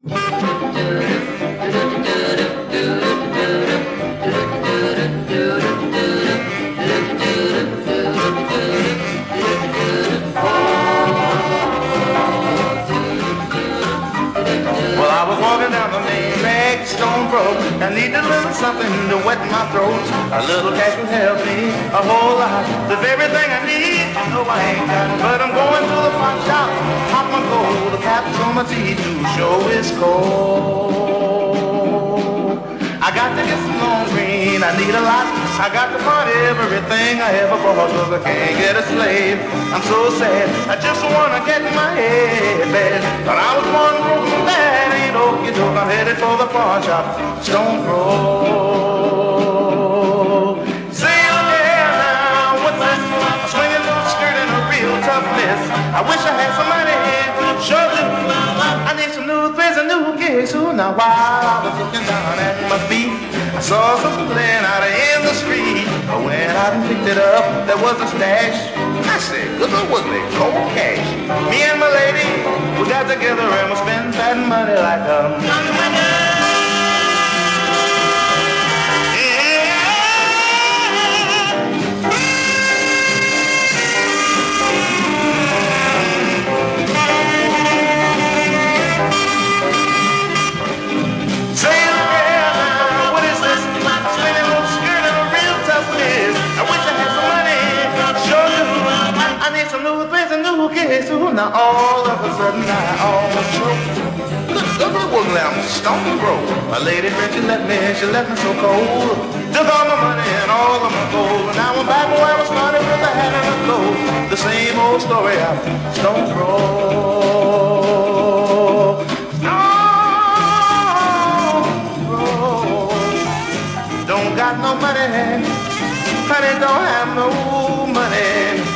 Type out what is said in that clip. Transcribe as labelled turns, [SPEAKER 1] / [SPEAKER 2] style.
[SPEAKER 1] Well, I was walking down the main drag, stone broke. I needed a little something to wet my throat. A little cash would help me a whole lot. There's everything I need, you know I ain't got it. But I'm going to the pawn shop, pop my gold. The caps on my teeth to show it's cold. I got to get some long green, I need a lot. I got to part everything I ever bought, 'cause I can't get a slave. I'm so sad, I just wanna get my head back. But I was born broke, that ain't okey doke. I'm headed for the pawn shop, Stone Throw. Say yeah now, what's that? A swinging skirt and a real tough mess. I wish I had somebody to show you. I need some new threads and new gigs. So now while I was looking down at my feet, I saw something laying out in the street. But when I picked it up, there was a stash. I said, good Lord, wasn't it cold cash? Me and my lady, we got together and we spent that money like a now all of a sudden I almost choked. Look, it wasn't like I'm stone broke. My lady friend, she left me so cold. Took all my money and all of my gold. And now I'm back where I started with the hat and the clothes. The same old story of Stone Throw. Stone Throw. Don't got no money, honey, don't have no money.